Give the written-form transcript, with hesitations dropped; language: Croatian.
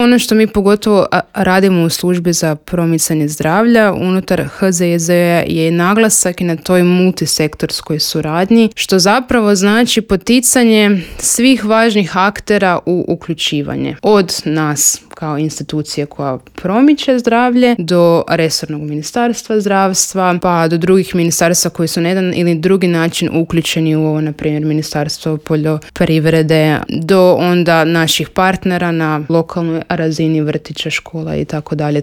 Ono što mi pogotovo radimo u službi za promicanje zdravlja unutar HZJZ-a je naglasak i na toj multisektorskoj suradnji, što zapravo znači poticanje svih važnih aktera u uključivanje. Od nas kao institucije koja promiče zdravlje, do resornog ministarstva zdravstva, pa do drugih ministarstva koji su na jedan ili drugi način uključeni u ovo, na primjer Ministarstvo poljoprivrede, do onda naših partnera na lokalnoj razini vrtića, škola i tako dalje.